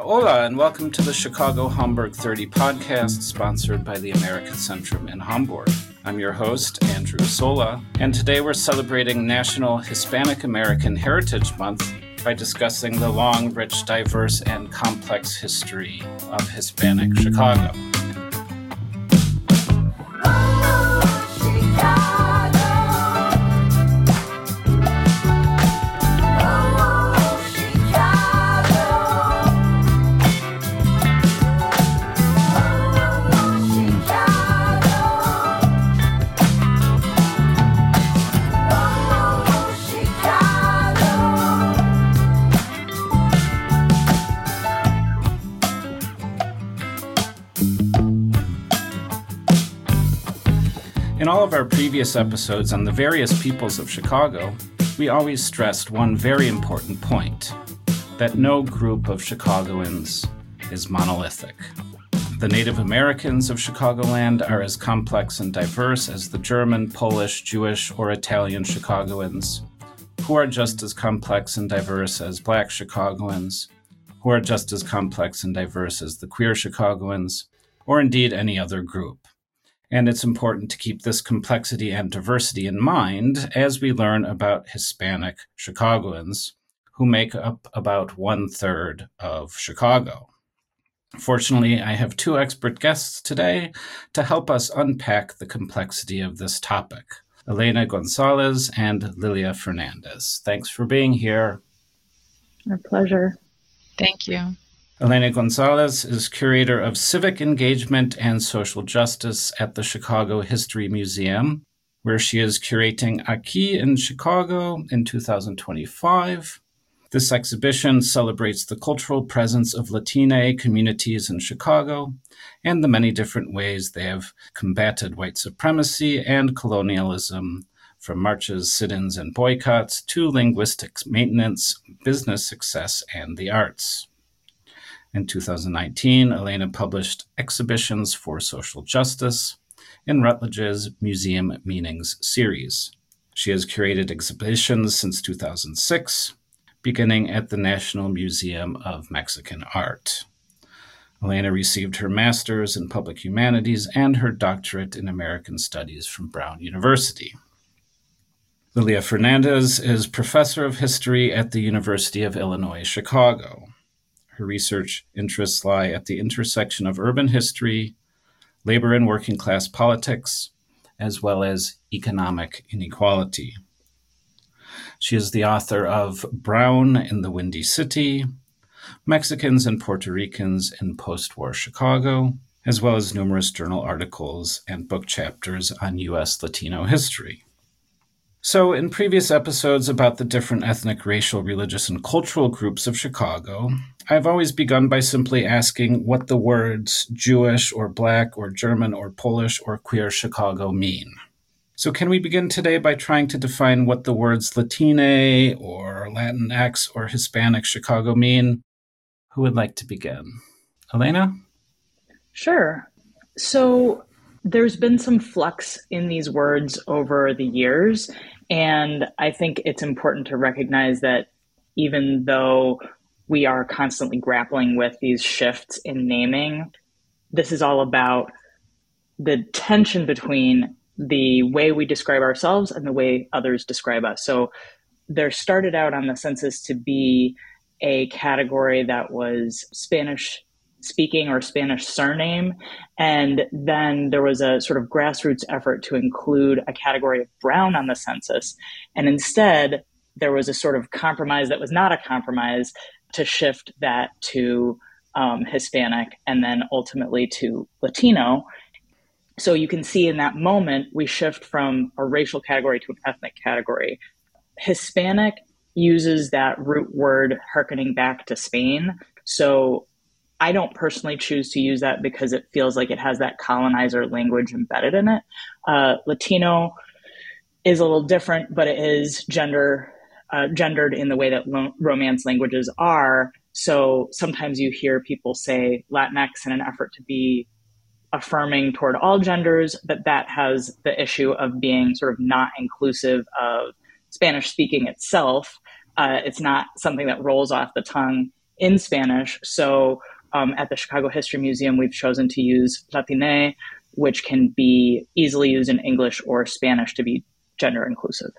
Hola, and welcome to the Chicago Hamburg 30 podcast, sponsored by the American Centrum in Hamburg. I'm your host, Andrew Sola, and today we're celebrating National Hispanic American Heritage Month by discussing the long, rich, diverse, and complex history of Hispanic Chicago. In all of our previous episodes on the various peoples of Chicago, we always stressed one very important point, that no group of Chicagoans is monolithic. The Native Americans of Chicagoland are as complex and diverse as the German, Polish, Jewish, or Italian Chicagoans, who are just as complex and diverse as Black Chicagoans, who are just as complex and diverse as the queer Chicagoans, or indeed any other group. And it's important to keep this complexity and diversity in mind as we learn about Hispanic Chicagoans, who make up about 1/3 of Chicago. Fortunately, I have two expert guests today to help us unpack the complexity of this topic, Elena Gonzalez and Lilia Fernandez. Thanks for being here. Our pleasure. Thank you. Elena Gonzalez is Curator of Civic Engagement and Social Justice at the Chicago History Museum, where she is curating Aquí in Chicago in 2025. This exhibition celebrates the cultural presence of Latina communities in Chicago and the many different ways they have combated white supremacy and colonialism, from marches, sit-ins, and boycotts to linguistic maintenance, business success, and the arts. In 2019, Elena published Exhibitions for Social Justice in Routledge's Museum Meanings series. She has curated exhibitions since 2006, beginning at the National Museum of Mexican Art. Elena received her master's in public humanities and her doctorate in American Studies from Brown University. Lilia Fernandez is professor of history at the University of Illinois, Chicago. Her research interests lie at the intersection of urban history, labor and working class politics, as well as economic inequality. She is the author of Brown in the Windy City, Mexicans and Puerto Ricans in Post-War Chicago, as well as numerous journal articles and book chapters on U.S. Latino history. So in previous episodes about the different ethnic, racial, religious, and cultural groups of Chicago, I've always begun by simply asking what the words Jewish or Black or German or Polish or queer Chicago mean. So can we begin today by trying to define what the words Latine or Latinx or Hispanic Chicago mean? Who would like to begin? Elena? Sure. So there's been some flux in these words over the years, and I think it's important to recognize that even though we are constantly grappling with these shifts in naming, this is all about the tension between the way we describe ourselves and the way others describe us. So there started out on the census to be a category that was Spanish speaking or Spanish surname. And then there was a sort of grassroots effort to include a category of brown on the census. And instead, there was a sort of compromise that was not a compromise to shift that to Hispanic and then ultimately to Latino. So you can see in that moment, we shift from a racial category to an ethnic category. Hispanic uses that root word hearkening back to Spain. So I don't personally choose to use that because it feels like it has that colonizer language embedded in it. Latino is a little different, but it is gendered in the way that Romance languages are. So sometimes you hear people say Latinx in an effort to be affirming toward all genders, but that has the issue of being sort of not inclusive of Spanish speaking itself. It's not something that rolls off the tongue in Spanish. So at the Chicago History Museum, we've chosen to use Latine, which can be easily used in English or Spanish to be gender inclusive.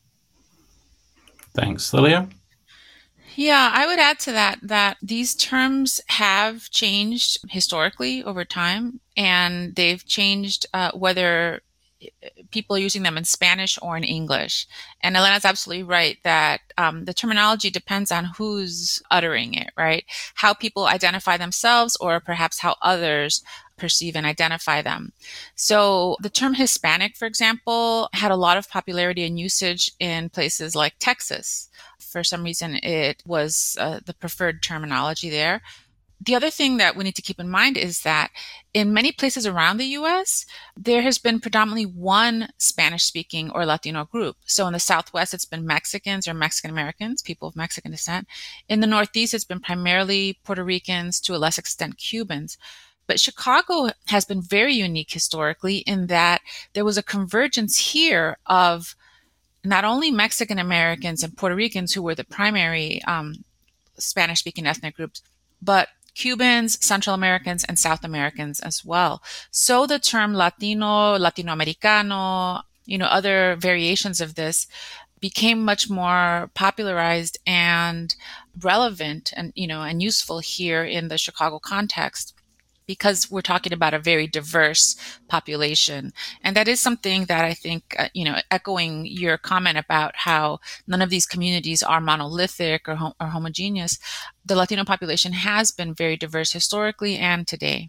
Thanks. Lilia? Yeah, I would add to that these terms have changed historically over time, and they've changed whether people are using them in Spanish or in English. And Elena's absolutely right that the terminology depends on who's uttering it, right? How people identify themselves or perhaps how others perceive and identify them. So the term Hispanic, for example, had a lot of popularity and usage in places like Texas. For some reason, it was the preferred terminology there. The other thing that we need to keep in mind is that in many places around the US, there has been predominantly one Spanish-speaking or Latino group. So in the Southwest, it's been Mexicans or Mexican Americans, people of Mexican descent. In the Northeast, it's been primarily Puerto Ricans, to a less extent Cubans. But Chicago has been very unique historically in that there was a convergence here of not only Mexican Americans and Puerto Ricans, who were the primary Spanish-speaking ethnic groups, but Cubans, Central Americans, and South Americans as well. So the term Latino, Latinoamericano, other variations of this became much more popularized and relevant and useful here in the Chicago context, because we're talking about a very diverse population. And that is something that I think, echoing your comment about how none of these communities are monolithic or homogeneous, the Latino population has been very diverse historically and today.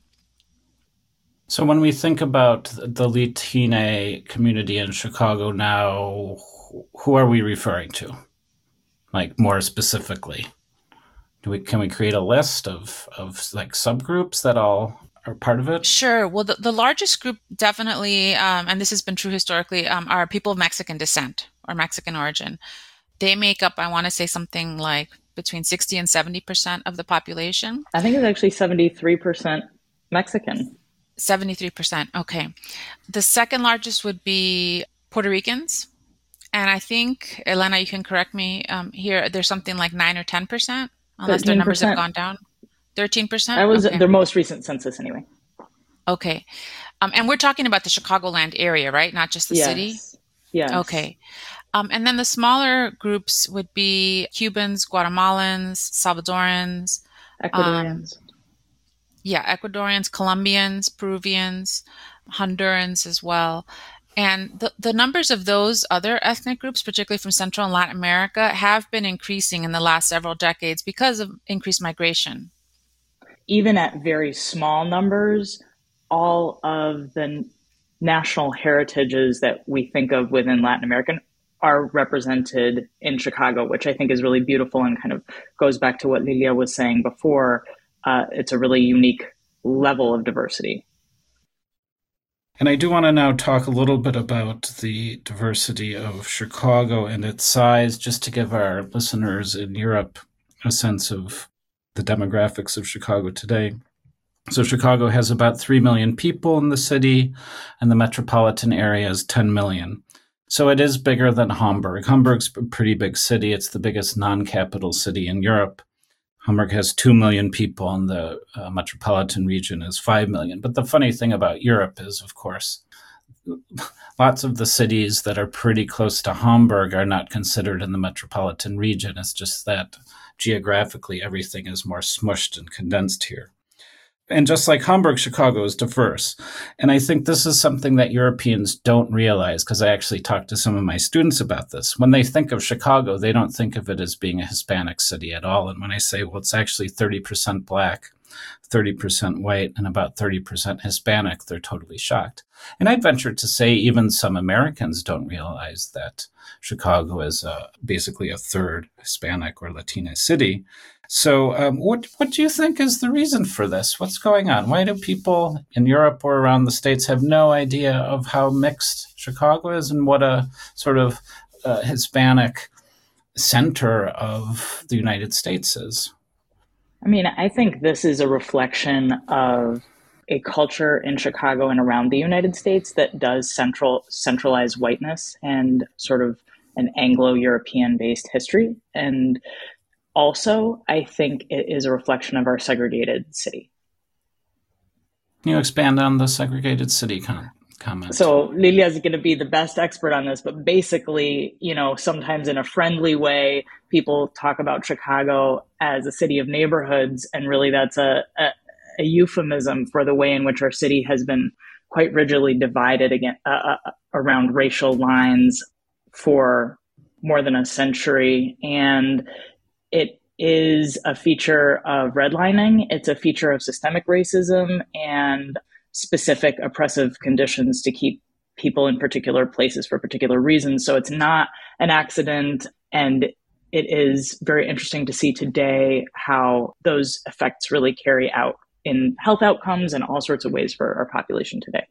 So when we think about the Latine community in Chicago now, who are we referring to? Like more specifically? Can we create a list of like subgroups that all are part of it? Sure. Well, the largest group definitely, and this has been true historically, are people of Mexican descent or Mexican origin. They make up, I want to say, something like between 60 and 70% of the population. I think it's actually 73% Mexican. 73%. Okay. The second largest would be Puerto Ricans. And I think, Elena, you can correct me here, there's something like 9 or 10%. Unless 13%. Their numbers have gone down. 13%? That was their most recent census anyway. Okay. And we're talking about the Chicagoland area, right? Not just the city? Yes. Okay. And then the smaller groups would be Cubans, Guatemalans, Salvadorans. Ecuadorians. Ecuadorians, Colombians, Peruvians, Hondurans as well. And the numbers of those other ethnic groups, particularly from Central and Latin America, have been increasing in the last several decades because of increased migration. Even at very small numbers, all of the national heritages that we think of within Latin America are represented in Chicago, which I think is really beautiful and kind of goes back to what Lilia was saying before. It's a really unique level of diversity. And I do want to now talk a little bit about the diversity of Chicago and its size, just to give our listeners in Europe a sense of the demographics of Chicago today. So Chicago has about 3 million people in the city, and the metropolitan area is 10 million. So it is bigger than Hamburg. Hamburg's a pretty big city. It's the biggest non-capital city in Europe. Hamburg has 2 million people, and the metropolitan region is 5 million. But the funny thing about Europe is, of course, lots of the cities that are pretty close to Hamburg are not considered in the metropolitan region. It's just that geographically everything is more smushed and condensed here. And just like Hamburg, Chicago is diverse. And I think this is something that Europeans don't realize, because I actually talked to some of my students about this. When they think of Chicago, they don't think of it as being a Hispanic city at all. And when I say, well, it's actually 30% Black, 30% white, and about 30% Hispanic, they're totally shocked. And I'd venture to say even some Americans don't realize that Chicago is basically a third Hispanic or Latina city. So what do you think is the reason for this? What's going on? Why do people in Europe or around the States have no idea of how mixed Chicago is and what a sort of Hispanic center of the United States is? I mean, I think this is a reflection of a culture in Chicago and around the United States that does centralize whiteness and sort of an Anglo-European based history. And also, I think it is a reflection of our segregated city. Can you expand on the segregated city comment? So Lilia is going to be the best expert on this, but basically, sometimes in a friendly way, people talk about Chicago as a city of neighborhoods, and really that's a euphemism for the way in which our city has been quite rigidly divided around racial lines for more than a century. And it is a feature of redlining. It's a feature of systemic racism and specific oppressive conditions to keep people in particular places for particular reasons. So it's not an accident. And it is very interesting to see today how those effects really carry out in health outcomes and all sorts of ways for our population today.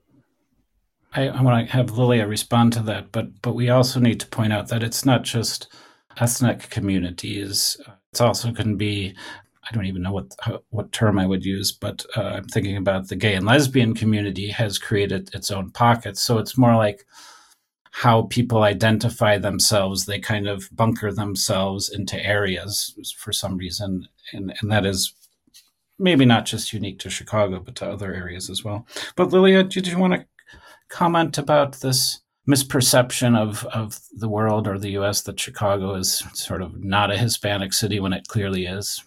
I want to have Lilia respond to that, but we also need to point out that it's not just ethnic communities. It's also can be, I don't even know what term I would use, but I'm thinking about the gay and lesbian community has created its own pockets. So it's more like how people identify themselves. They kind of bunker themselves into areas for some reason. And that is maybe not just unique to Chicago, but to other areas as well. But Lilia, did you want to comment about this misperception of the world or the U.S. that Chicago is sort of not a Hispanic city when it clearly is?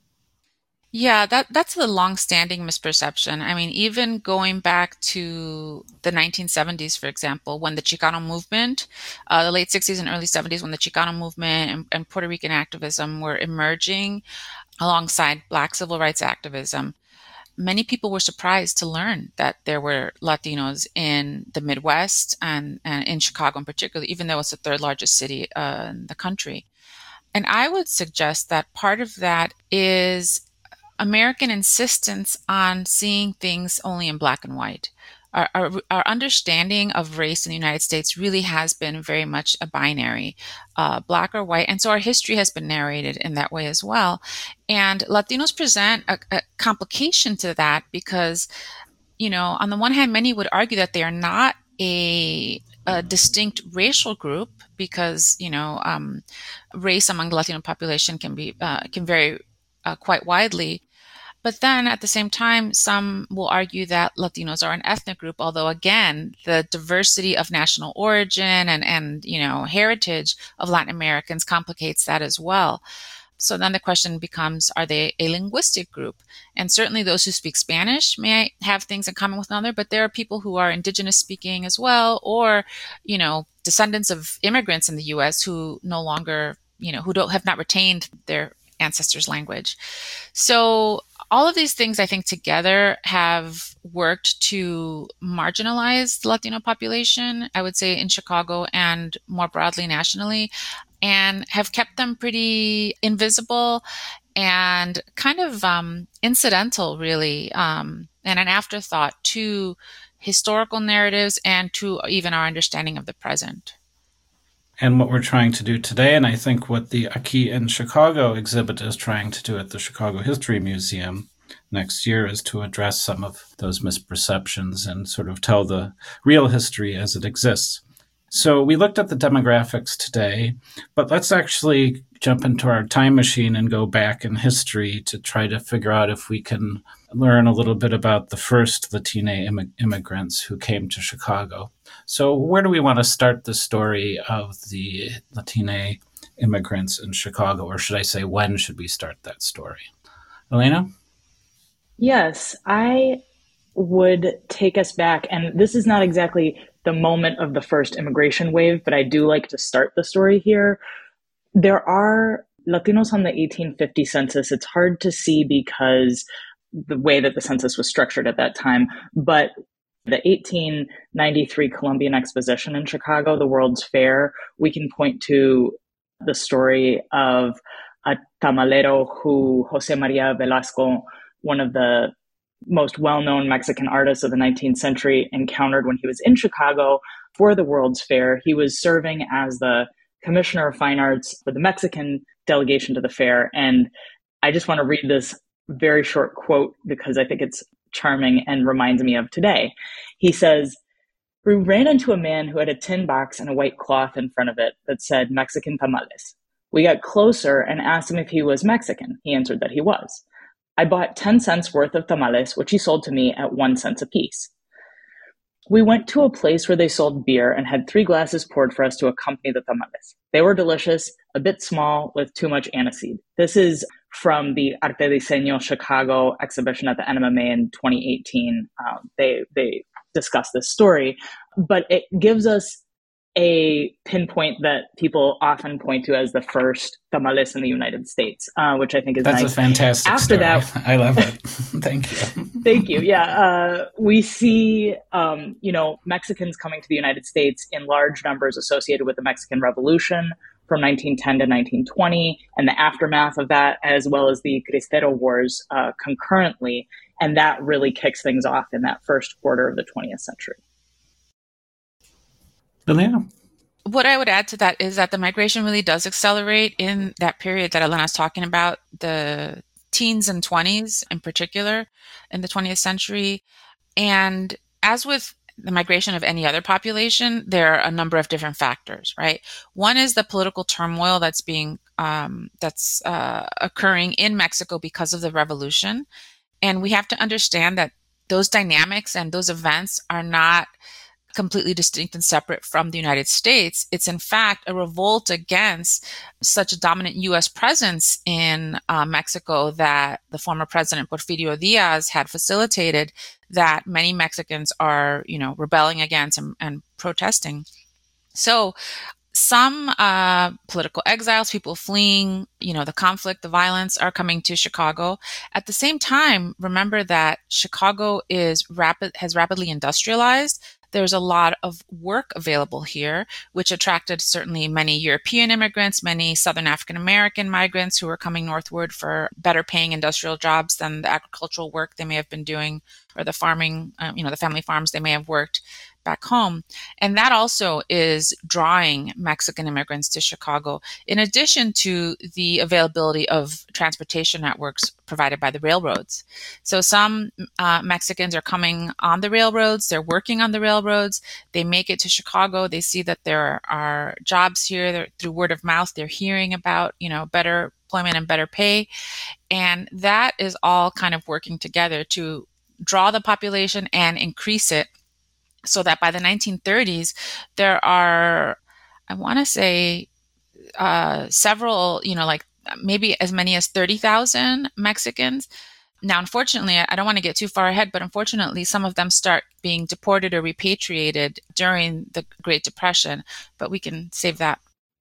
Yeah, that's a long-standing misperception. I mean, even going back to the 1970s, for example, when the Chicano movement, the late 60s and early 70s, when the Chicano movement and Puerto Rican activism were emerging alongside Black civil rights activism, many people were surprised to learn that there were Latinos in the Midwest and in Chicago in particular, even though it's the third largest city in the country. And I would suggest that part of that is American insistence on seeing things only in black and white. Our understanding of race in the United States really has been very much a binary, black or white. And so our history has been narrated in that way as well. And Latinos present a complication to that because, on the one hand, many would argue that they are not a distinct racial group because, race among the Latino population can vary quite widely. But then at the same time, some will argue that Latinos are an ethnic group, although again, the diversity of national origin and heritage of Latin Americans complicates that as well. So then the question becomes, are they a linguistic group? And certainly those who speak Spanish may have things in common with another, but there are people who are indigenous speaking as well, or, descendants of immigrants in the U.S. who no longer, have not retained their ancestors' language. So all of these things, I think, together have worked to marginalize the Latino population, I would say in Chicago and more broadly nationally, and have kept them pretty invisible and kind of incidental, really, and an afterthought to historical narratives and to even our understanding of the present. And what we're trying to do today, and I think what the Aquí in Chicago exhibit is trying to do at the Chicago History Museum next year, is to address some of those misperceptions and sort of tell the real history as it exists. So we looked at the demographics today, but let's actually jump into our time machine and go back in history to try to figure out if we can learn a little bit about the first Latina immigrants who came to Chicago. So where do we want to start the story of the Latina immigrants in Chicago? Or should I say, when should we start that story? Elena? Yes, I would take us back. And this is not exactly the moment of the first immigration wave, but I do like to start the story here. There are Latinos on the 1850 census. It's hard to see because the way that the census was structured at that time, but the 1893 Columbian Exposition in Chicago, the World's Fair, we can point to the story of a tamalero who Jose Maria Velasco, one of the most well-known Mexican artists of the 19th century, encountered when he was in Chicago for the World's Fair. He was serving as the Commissioner of Fine Arts for the Mexican delegation to the fair. And I just want to read this very short quote because I think it's charming and reminds me of today. He says, "We ran into a man who had a tin box and a white cloth in front of it that said Mexican tamales. We got closer and asked him if he was Mexican. He answered that he was. I bought 10 cents worth of tamales, which he sold to me at 1 cent apiece. We went to a place where they sold beer and had 3 glasses poured for us to accompany the tamales. They were delicious, a bit small, with too much aniseed. This is from the Arte Diseño Chicago exhibition at the NMMA in 2018. They discussed this story, but it gives us a pinpoint that people often point to as the first tamales in the United States, which I think is That's nice. a fantastic After story. that, I love it. Thank you. Thank you. Yeah. We see, Mexicans coming to the United States in large numbers associated with the Mexican Revolution from 1910 to 1920 and the aftermath of that, as well as the Cristero Wars concurrently. And that really kicks things off in that first quarter of the 20th century. Elena? What I would add to that is that the migration really does accelerate in that period that Elena's talking about, the teens and 20s in particular in the 20th century. And as with the migration of any other population, there are a number of different factors, right? One is the political turmoil that's occurring in Mexico because of the revolution. And we have to understand that those dynamics and those events are not completely distinct and separate from the United States. It's in fact a revolt against such a dominant U.S. presence in Mexico that the former president Porfirio Diaz had facilitated, that many Mexicans are, rebelling against and protesting. So some political exiles, people fleeing, the conflict, the violence, are coming to Chicago. At the same time, remember that Chicago has rapidly industrialized. There's a lot of work available here, which attracted certainly many European immigrants, many Southern African American migrants who were coming northward for better paying industrial jobs than the agricultural work they may have been doing, or the farming, the family farms they may have worked back home. And that also is drawing Mexican immigrants to Chicago, in addition to the availability of transportation networks provided by the railroads. So some Mexicans are coming on the railroads, they're working on the railroads, they make it to Chicago, they see that there are jobs here, through word of mouth, they're hearing about, better employment and better pay. And that is all kind of working together to draw the population and increase it, so that by the 1930s, there are, I want to say, several, maybe as many as 30,000 Mexicans. Now, unfortunately, I don't want to get too far ahead, but unfortunately, some of them start being deported or repatriated during the Great Depression, but we can save that.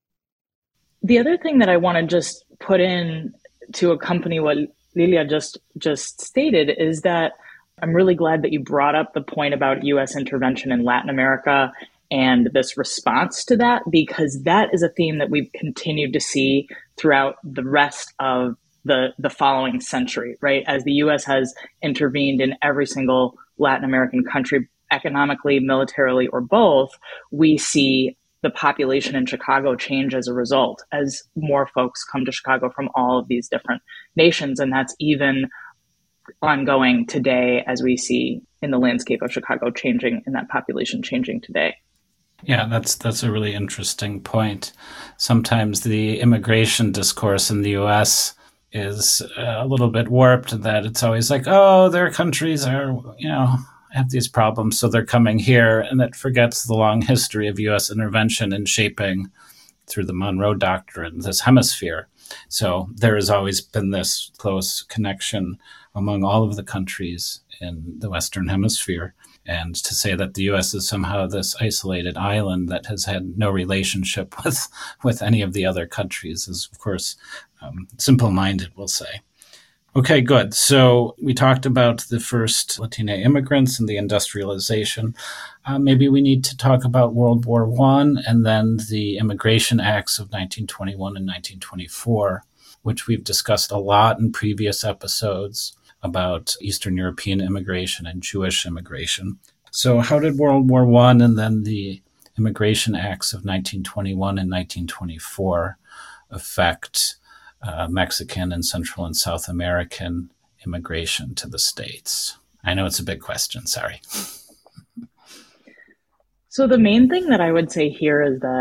The other thing that I want to just put in to accompany what Lilia just stated is that I'm really glad that you brought up the point about U.S. intervention in Latin America and this response to that, because that is a theme that we've continued to see throughout the rest of the following century, right? As the U.S. has intervened in every single Latin American country, economically, militarily, or both, we see the population in Chicago change as a result, as more folks come to Chicago from all of these different nations. And that's even ongoing today, as we see in the landscape of Chicago changing and that population changing today. Yeah, that's a really interesting point. Sometimes the immigration discourse in the U.S. is a little bit warped, that it's always like, oh, their countries are, have these problems, so they're coming here, and it forgets the long history of U.S. intervention in shaping, through the Monroe Doctrine, this hemisphere. So there has always been this close connection among all of the countries in the Western Hemisphere. And to say that the U.S. is somehow this isolated island that has had no relationship with any of the other countries is, of course, simple-minded, we'll say. Okay, good. So we talked about the first Latina immigrants and the industrialization. Maybe we need to talk about World War I and then the Immigration Acts of 1921 and 1924, which we've discussed a lot in previous episodes about Eastern European immigration and Jewish immigration. So how did World War I and then the Immigration Acts of 1921 and 1924 affect Mexican and Central and South American immigration to the States? I know it's a big question, sorry. So the main thing that I would say here is that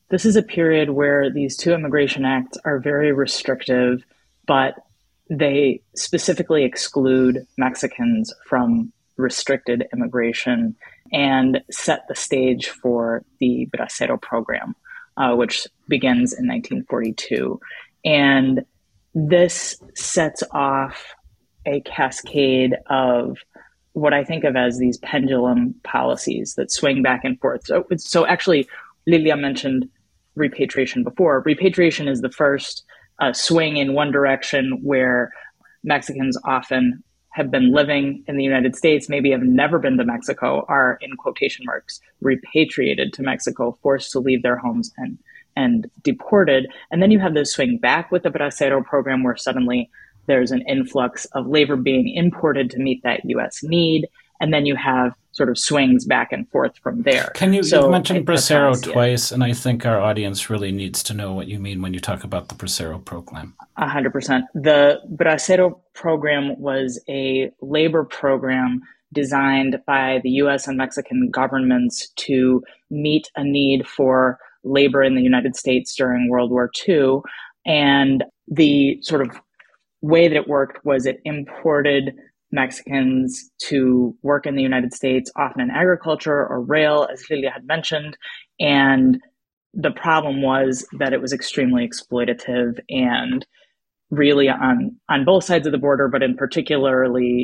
This is a period where these two immigration acts are very restrictive, but they specifically exclude Mexicans from restricted immigration and set the stage for the Bracero program, which begins in 1942. And this sets off a cascade of what I think of as these pendulum policies that swing back and forth. So actually, Lilia mentioned repatriation before. Repatriation is the first swing in one direction, where Mexicans often have been living in the United States, maybe have never been to Mexico, are, in quotation marks, repatriated to Mexico, forced to leave their homes and deported. And then you have this swing back with the Bracero program, where suddenly there's an influx of labor being imported to meet that U.S. need. And then you have sort of swings back and forth from there. You've mentioned Bracero twice, and I think our audience really needs to know what you mean when you talk about the Bracero program. 100%. The Bracero program was a labor program designed by the U.S. and Mexican governments to meet a need for labor in the United States during World War II. And the sort of way that it worked was it imported Mexicans to work in the United States, often in agriculture or rail, as Lilia had mentioned. And the problem was that it was extremely exploitative, and really on both sides of the border, but in particular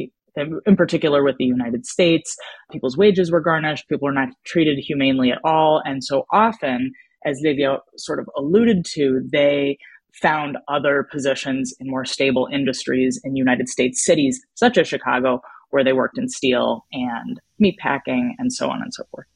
with the United States, people's wages were garnished, people were not treated humanely at all. And so often, as Lilia sort of alluded to, they found other positions in more stable industries in United States cities, such as Chicago, where they worked in steel and meatpacking and so on and so forth.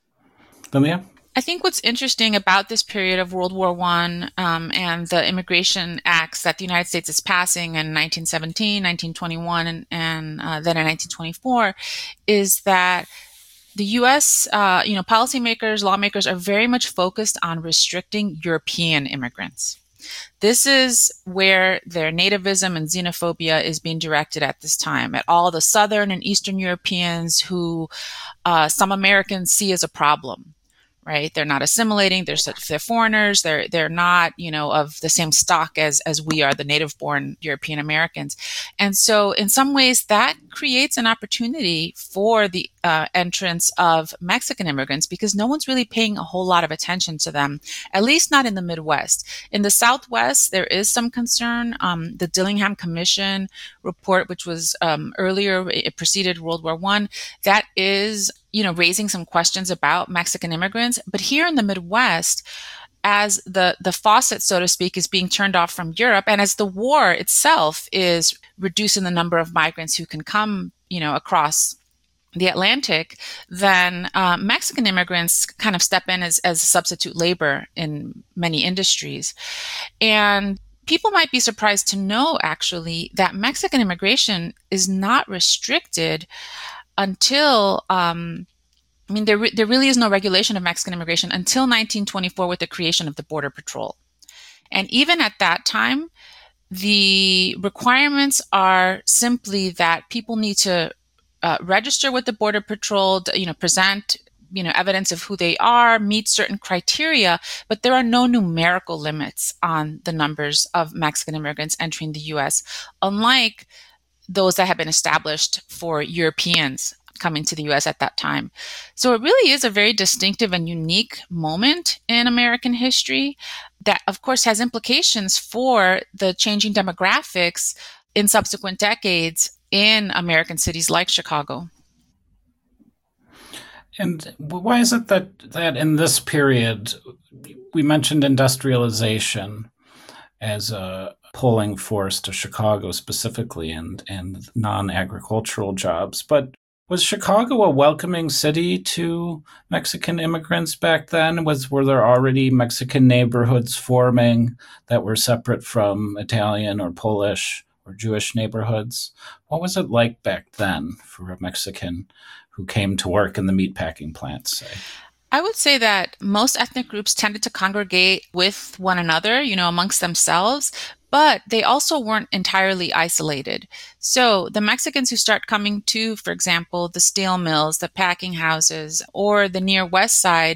Lilia? I think what's interesting about this period of World War I and the immigration acts that the United States is passing in 1917, 1921, and then in 1924 is that the U.S., policymakers, lawmakers are very much focused on restricting European immigrants. This is where their nativism and xenophobia is being directed at this time, at all the Southern and Eastern Europeans who some Americans see as a problem. Right? They're not assimilating. They're foreigners. They're not, of the same stock as we are, the native-born European Americans. And so in some ways that creates an opportunity for the entrance of Mexican immigrants, because no one's really paying a whole lot of attention to them, at least not in the Midwest. In the Southwest, there is some concern. The Dillingham Commission report, which was earlier, it preceded World War I, that is raising some questions about Mexican immigrants. But here in the Midwest, as the faucet, so to speak, is being turned off from Europe, and as the war itself is reducing the number of migrants who can come, across the Atlantic, then Mexican immigrants kind of step in as substitute labor in many industries. And people might be surprised to know, actually, that Mexican immigration is not restricted until, there really is no regulation of Mexican immigration until 1924 with the creation of the Border Patrol. And even at that time, the requirements are simply that people need to register with the Border Patrol, present evidence of who they are, meet certain criteria, but there are no numerical limits on the numbers of Mexican immigrants entering the U.S., unlike those that have been established for Europeans coming to the U.S. at that time. So it really is a very distinctive and unique moment in American history that, of course, has implications for the changing demographics in subsequent decades in American cities like Chicago. And why is it that in this period, we mentioned industrialization as a pulling force to Chicago specifically and non-agricultural jobs, but was Chicago a welcoming city to Mexican immigrants back then? Were there already Mexican neighborhoods forming that were separate from Italian or Polish or Jewish neighborhoods? What was it like back then for a Mexican who came to work in the meatpacking plants, say? I would say that most ethnic groups tended to congregate with one another, amongst themselves, but they also weren't entirely isolated. So the Mexicans who start coming to, for example, the steel mills, the packing houses, or the near West Side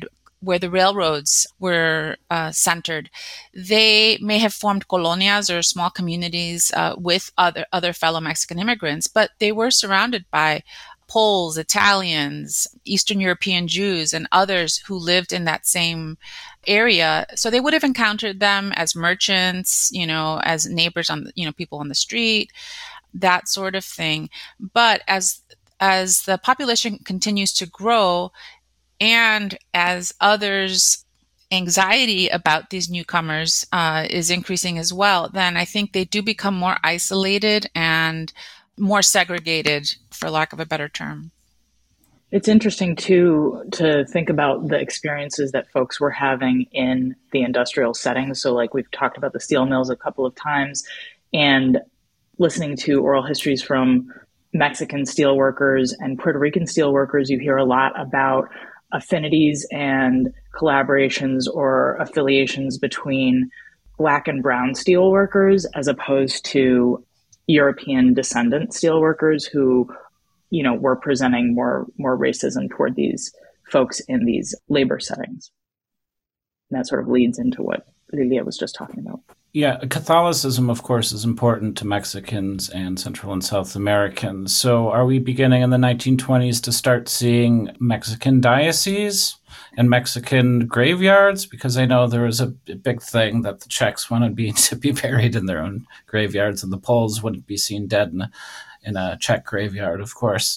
where the railroads were centered, they may have formed colonias or small communities with other fellow Mexican immigrants, but they were surrounded by Poles, Italians, Eastern European Jews, and others who lived in that same area. So they would have encountered them as merchants, as neighbors people on the street, that sort of thing. But as the population continues to grow, and as others' anxiety about these newcomers is increasing as well, then I think they do become more isolated and more segregated, for lack of a better term. It's interesting, too, to think about the experiences that folks were having in the industrial settings. So like we've talked about the steel mills a couple of times, and listening to oral histories from Mexican steel workers and Puerto Rican steel workers, you hear a lot about affinities and collaborations or affiliations between Black and brown steel workers as opposed to European descendant steel workers who, were presenting more racism toward these folks in these labor settings. And that sort of leads into what Lilia was just talking about. Yeah, Catholicism, of course, is important to Mexicans and Central and South Americans. So are we beginning in the 1920s to start seeing Mexican dioceses and Mexican graveyards? Because I know there was a big thing that the Czechs wanted to be buried in their own graveyards, and the Poles wouldn't be seen dead in a Czech graveyard, of course.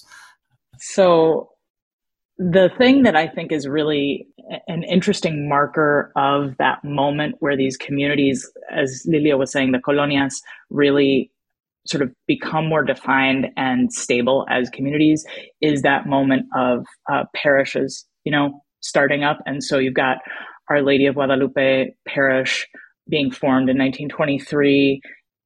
So the thing that I think is really an interesting marker of that moment where these communities, as Lilia was saying, the colonias really sort of become more defined and stable as communities, is that moment of parishes, starting up. And so you've got Our Lady of Guadalupe Parish being formed in 1923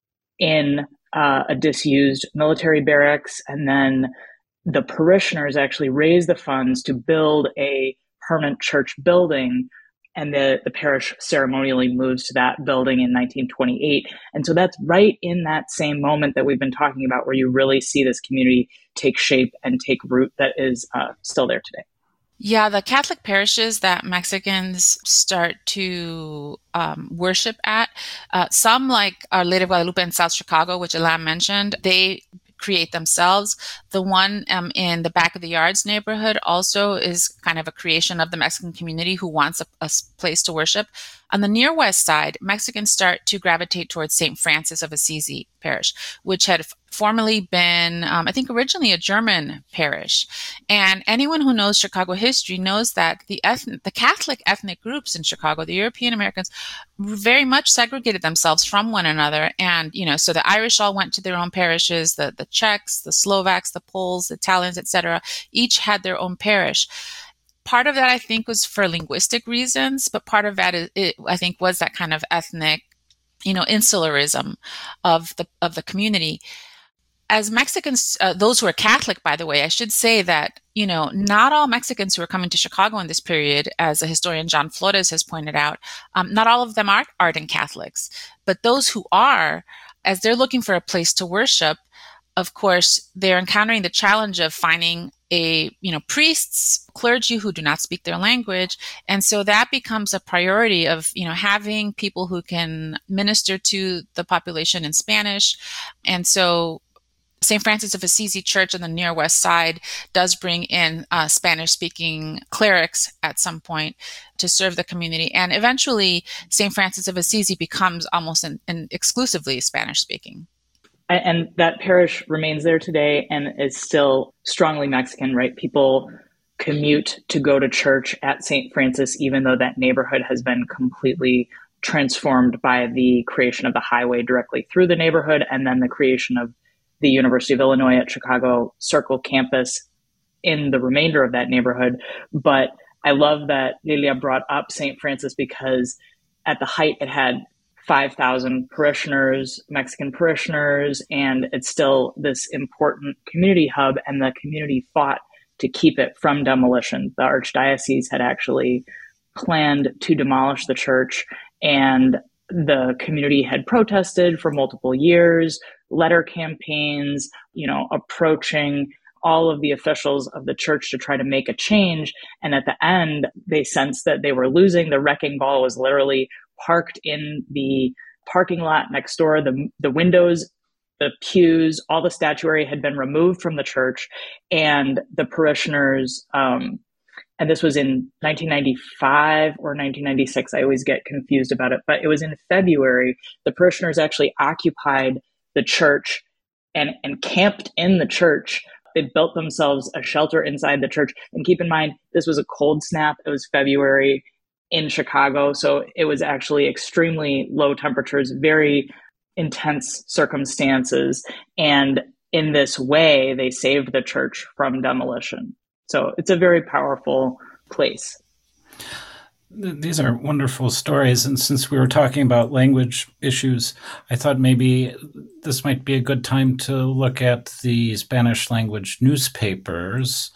in a disused military barracks, and then the parishioners actually raise the funds to build a permanent church building, and the parish ceremonially moves to that building in 1928. And so that's right in that same moment that we've been talking about, where you really see this community take shape and take root that is still there today. Yeah, the Catholic parishes that Mexicans start to worship at, some like Our Lady of Guadalupe in South Chicago, which Ilan mentioned, they create themselves. The one in the Back of the Yards neighborhood also is kind of a creation of the Mexican community who wants a place to worship. On the near west side, Mexicans start to gravitate towards St. Francis of Assisi parish, which had formerly been, I think, originally a German parish. And anyone who knows Chicago history knows that the Catholic ethnic groups in Chicago, the European Americans, very much segregated themselves from one another. And, so the Irish all went to their own parishes, the Czechs, the Slovaks, the Poles, the Italians, etc., each had their own parish. Part of that, I think, was for linguistic reasons, but part of that, I think, was that kind of ethnic, insularism of the community. As Mexicans, those who are Catholic, by the way, I should say that, not all Mexicans who are coming to Chicago in this period, as the historian John Flores has pointed out, not all of them are ardent Catholics. But those who are, as they're looking for a place to worship, of course, they're encountering the challenge of finding priests, clergy who do not speak their language. And so that becomes a priority of, having people who can minister to the population in Spanish. And so St. Francis of Assisi Church on the near west side does bring in Spanish-speaking clerics at some point to serve the community. And eventually, St. Francis of Assisi becomes almost an exclusively Spanish-speaking. And that parish remains there today and is still strongly Mexican, right? People commute to go to church at St. Francis, even though that neighborhood has been completely transformed by the creation of the highway directly through the neighborhood, and then the creation of the University of Illinois at Chicago Circle campus in the remainder of that neighborhood. But I love that Lilia brought up St. Francis, because at the height it had 5,000 parishioners, Mexican parishioners, and it's still this important community hub, and the community fought to keep it from demolition. The archdiocese had actually planned to demolish the church, and the community had protested for multiple years, letter campaigns, approaching all of the officials of the church to try to make a change. And at the end, they sensed that they were losing. The wrecking ball was literally parked in the parking lot next door. The windows, the pews, all the statuary had been removed from the church, and the parishioners, and this was in 1995 or 1996. I always get confused about it, but it was in February. The parishioners actually occupied the church and camped in the church. They built themselves a shelter inside the church. And keep in mind, this was a cold snap. It was February in Chicago. So it was actually extremely low temperatures, very intense circumstances. And in this way, they saved the church from demolition. So it's a very powerful place. These are wonderful stories. And since we were talking about language issues, I thought maybe this might be a good time to look at the Spanish language newspapers.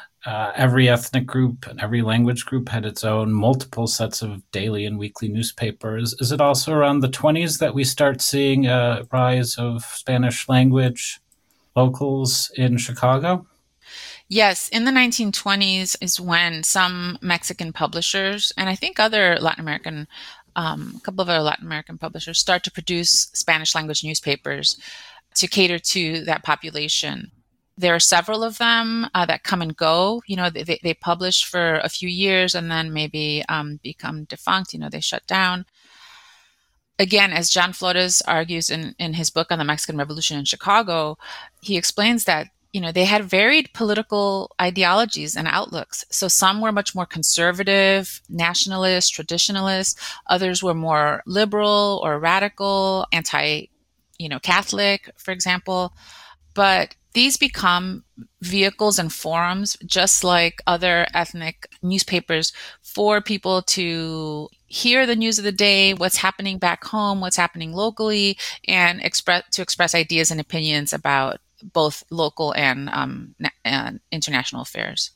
Every ethnic group and every language group had its own multiple sets of daily and weekly newspapers. Is it also around the 20s that we start seeing a rise of Spanish language locals in Chicago? Yes, in the 1920s is when some Mexican publishers, and I think other Latin American, a couple of other Latin American publishers, start to produce Spanish language newspapers to cater to that population. There are several of them that come and go. They publish for a few years and then maybe become defunct. They shut down. Again, as John Flores argues in his book on the Mexican Revolution in Chicago, he explains that they had varied political ideologies and outlooks. So some were much more conservative, nationalist, traditionalist. Others were more liberal or radical, anti-Catholic, for example. But these become vehicles and forums, just like other ethnic newspapers, for people to hear the news of the day, what's happening back home, what's happening locally, and express ideas and opinions about both local and international affairs.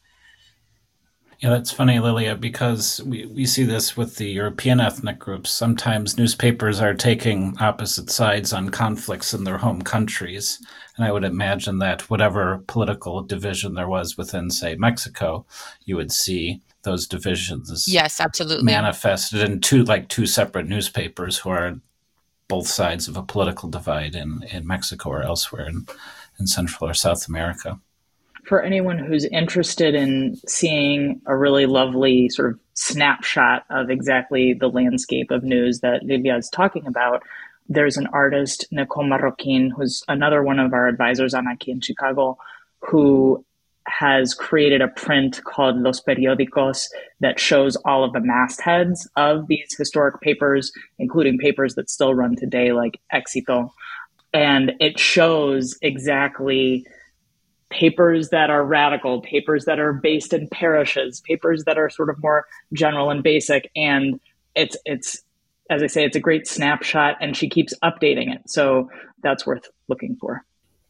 Yeah, that's funny, Lilia, because we see this with the European ethnic groups. Sometimes newspapers are taking opposite sides on conflicts in their home countries. And I would imagine that whatever political division there was within, say, Mexico, you would see those divisions yes, absolutely, manifested in two separate newspapers who are both sides of a political divide in Mexico or elsewhere in Central or South America. For anyone who's interested in seeing a really lovely sort of snapshot of exactly the landscape of news that Lilia is talking about, there's an artist, Nicole Marroquin, who's another one of our advisors on Aquí in Chicago, who has created a print called Los Periódicos that shows all of the mastheads of these historic papers, including papers that still run today like Éxito. And it shows exactly papers that are radical, papers that are based in parishes, papers that are sort of more general and basic. And it's as I say, it's a great snapshot, and she keeps updating it. So that's worth looking for.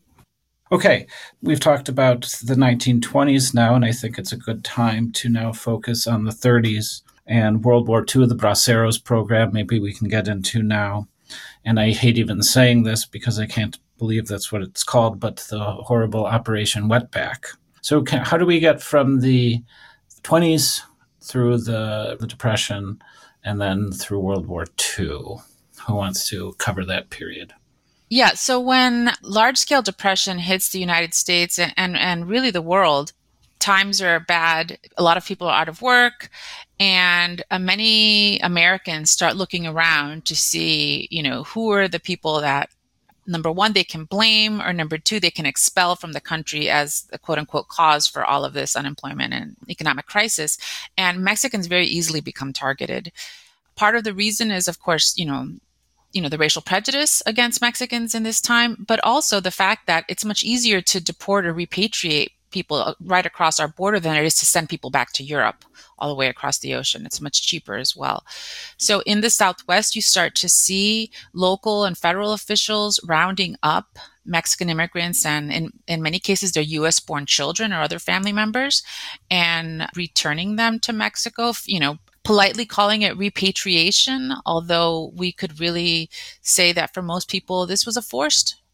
Okay, we've talked about the 1920s now, and I think it's a good time to now focus on the 30s and World War II, the Braceros program. Maybe we can get into now. And I hate even saying this because I can't believe that's what it's called, but the horrible Operation Wetback. So how do we get from the 20s through the Depression and then through World War II? Who wants to cover that period? Yeah, so when large-scale depression hits the United States and really the world, times are bad. A lot of people are out of work, and many Americans start looking around to see, who are the people that, number one, they can blame, or number two, they can expel from the country as the quote-unquote cause for all of this unemployment and economic crisis. And Mexicans very easily become targeted. Part of the reason is, of course, the racial prejudice against Mexicans in this time, but also the fact that it's much easier to deport or repatriate people right across our border than it is to send people back to Europe all the way across the ocean. It's much cheaper as well. So in the Southwest, you start to see local and federal officials rounding up Mexican immigrants, and in many cases, they're U.S.-born children or other family members, and returning them to Mexico, politely calling it repatriation, although we could really say that for most people, this was a forced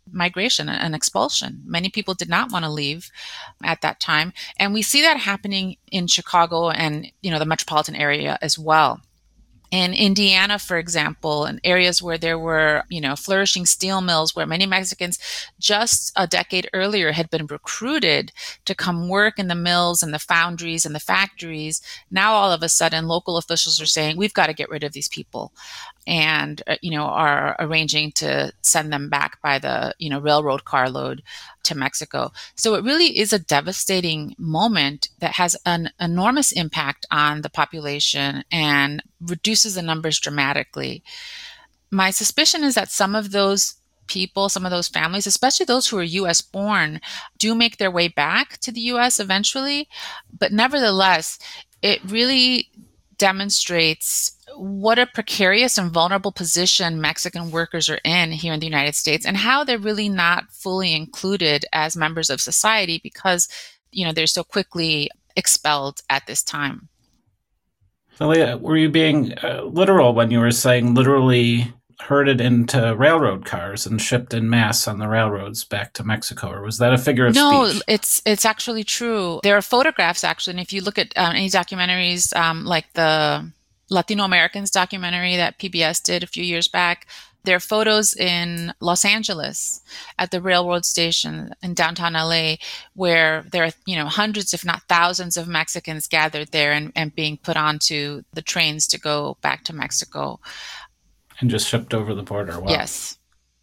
migration and expulsion. Many people did not want to leave at that time. And we see that happening in Chicago and, the metropolitan area as well. In Indiana, for example, in areas where there were, flourishing steel mills, where many Mexicans just a decade earlier had been recruited to come work in the mills and the foundries and the factories. Now, all of a sudden, local officials are saying, we've got to get rid of these people, and, are arranging to send them back by the, railroad carload to Mexico. So it really is a devastating moment that has an enormous impact on the population and reduces the numbers dramatically. My suspicion is that some of those people, some of those families, especially those who are U.S. born, do make their way back to the U.S. eventually. But nevertheless, it really demonstrates what a precarious and vulnerable position Mexican workers are in here in the United States, and how they're really not fully included as members of society because, they're so quickly expelled at this time. Lilia, were you being literal when you were saying literally herded into railroad cars and shipped in mass on the railroads back to Mexico, or was that a figure of speech? No, it's actually true. There are photographs, actually, and if you look at any documentaries like the Latino Americans documentary that PBS did a few years back, there are photos in Los Angeles at the railroad station in downtown LA where there are, hundreds, if not thousands of Mexicans gathered there and being put onto the trains to go back to Mexico. And just shipped over the border. Wow. Yes.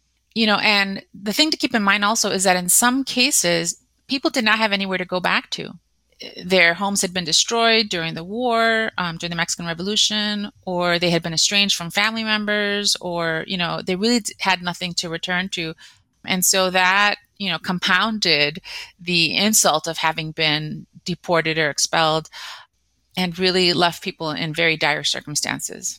And the thing to keep in mind also is that in some cases, people did not have anywhere to go back to. Their homes had been destroyed during the war, during the Mexican Revolution, or they had been estranged from family members, or, they really had nothing to return to. And so that, compounded the insult of having been deported or expelled and really left people in very dire circumstances.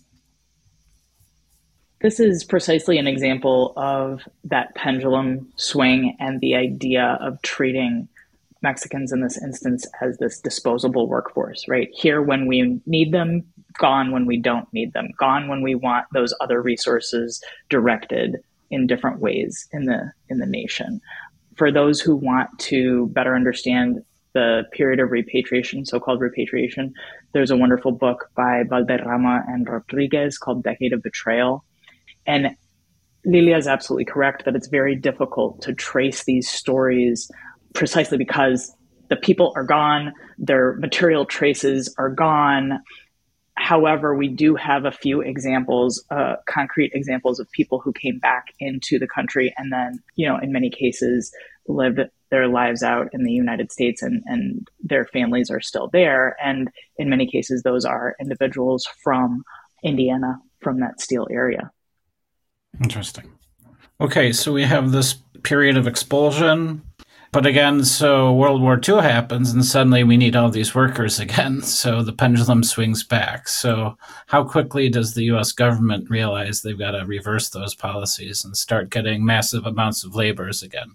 This is precisely an example of that pendulum swing and the idea of treating Mexicans in this instance as this disposable workforce, right? Here when we need them, gone when we don't need them, gone when we want those other resources directed in different ways in the nation. For those who want to better understand the period of repatriation, so-called repatriation, there's a wonderful book by Valderrama and Rodriguez called Decade of Betrayal. And Lilia is absolutely correct that it's very difficult to trace these stories precisely because the people are gone, their material traces are gone. However, we do have a few examples, concrete examples of people who came back into the country and then, in many cases, lived their lives out in the United States and their families are still there. And in many cases, those are individuals from Indiana, from that steel area. Interesting. Okay, so we have this period of expulsion. But again, so World War II happens and suddenly we need all these workers again. So the pendulum swings back. So how quickly does the U.S. government realize they've got to reverse those policies and start getting massive amounts of laborers again?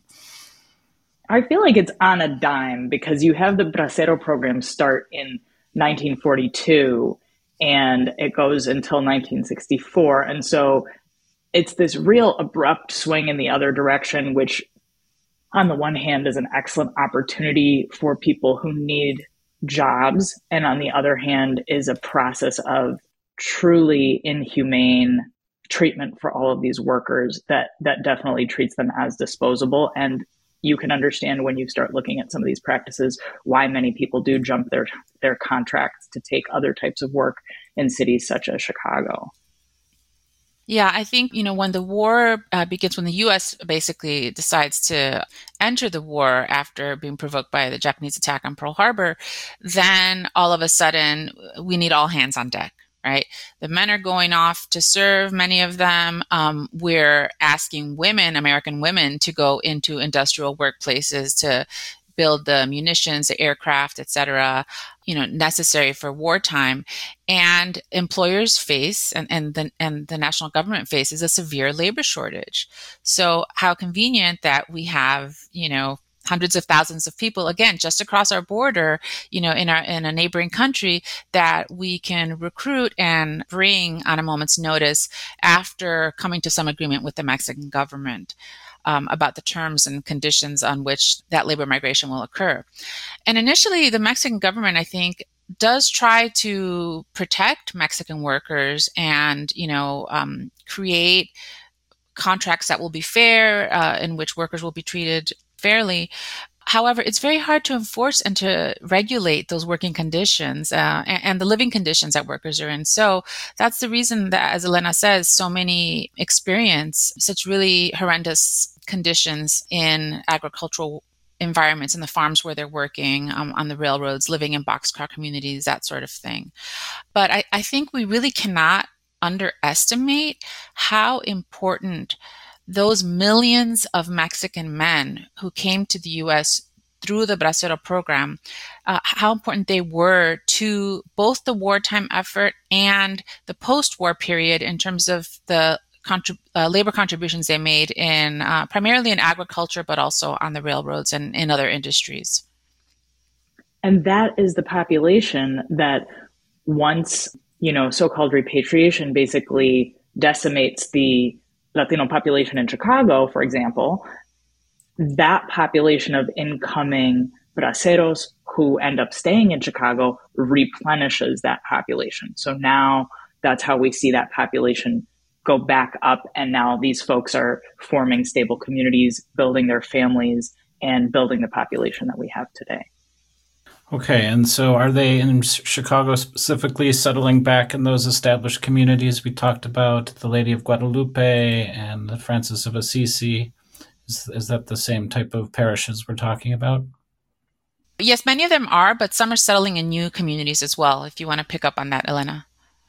I feel like it's on a dime because you have the Bracero program start in 1942 and it goes until 1964. And so it's this real abrupt swing in the other direction, which on the one hand is an excellent opportunity for people who need jobs. And on the other hand is a process of truly inhumane treatment for all of these workers that definitely treats them as disposable. And you can understand when you start looking at some of these practices, why many people do jump their contracts to take other types of work in cities such as Chicago. Yeah, I think, when the war begins, when the U.S. basically decides to enter the war after being provoked by the Japanese attack on Pearl Harbor, then all of a sudden we need all hands on deck, right? The men are going off to serve, many of them. We're asking women, American women, to go into industrial workplaces to build the munitions, the aircraft, et cetera, necessary for wartime. And employers face, and the national government faces, a severe labor shortage. So how convenient that we have, hundreds of thousands of people, again, just across our border, in a neighboring country that we can recruit and bring on a moment's notice after coming to some agreement with the Mexican government. about the terms and conditions on which that labor migration will occur. And initially, the Mexican government, I think, does try to protect Mexican workers and, create contracts that will be fair, in which workers will be treated fairly. However, it's very hard to enforce and to regulate those working conditions and the living conditions that workers are in. So that's the reason that, as Elena says, so many experience such really horrendous conditions in agricultural environments, in the farms where they're working, on the railroads, living in boxcar communities, that sort of thing. But I think we really cannot underestimate how important those millions of Mexican men who came to the U.S. through the Bracero program, how important they were to both the wartime effort and the post-war period in terms of the labor contributions they made in primarily in agriculture, but also on the railroads and in other industries. And that is the population that once, so-called repatriation basically decimates the Latino population in Chicago, for example, that population of incoming braceros who end up staying in Chicago replenishes that population. So now that's how we see that population go back up. And now these folks are forming stable communities, building their families, and building the population that we have today. Okay, and so are they in Chicago specifically settling back in those established communities we talked about, the Lady of Guadalupe and the Francis of Assisi? Is that the same type of parishes we're talking about? Yes, many of them are, but some are settling in new communities as well, if you want to pick up on that, Elena.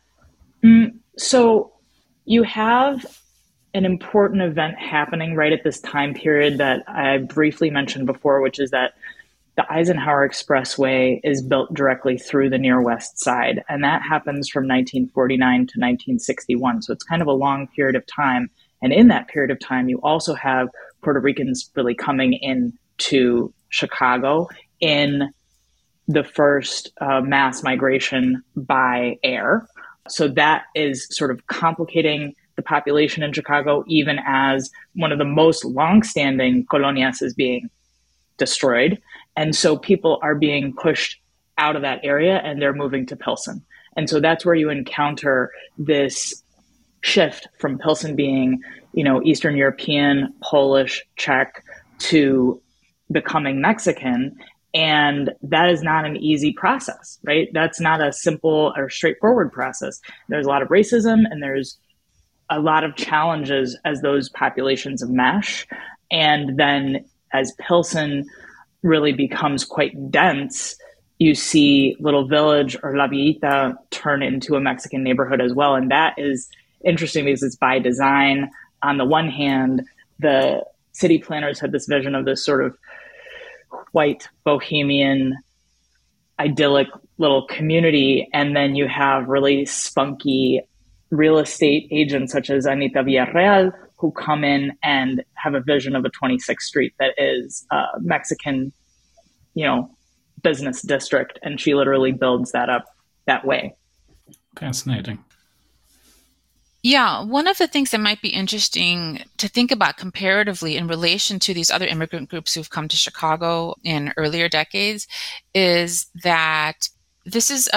So you have an important event happening right at this time period that I briefly mentioned before, which is that the Eisenhower Expressway is built directly through the Near West Side, and that happens from 1949 to 1961. So it's kind of a long period of time. And in that period of time, you also have Puerto Ricans really coming into Chicago in the first mass migration by air. So that is sort of complicating the population in Chicago, even as one of the most longstanding colonias is being destroyed. And so people are being pushed out of that area and they're moving to Pilsen. And so that's where you encounter this shift from Pilsen being, Eastern European, Polish, Czech to becoming Mexican. And that is not an easy process, right? That's not a simple or straightforward process. There's a lot of racism and there's a lot of challenges as those populations mesh. And then as Pilsen really becomes quite dense, you see Little Village or La Villita turn into a Mexican neighborhood as well. And that is interesting because it's by design. On the one hand, the city planners had this vision of this sort of white, bohemian, idyllic little community. And then you have really spunky real estate agents such as Anita Villarreal, who come in and have a vision of a 26th Street that is a Mexican, business district. And she literally builds that up that way. Fascinating. Yeah, one of the things that might be interesting to think about comparatively in relation to these other immigrant groups who've come to Chicago in earlier decades is that this is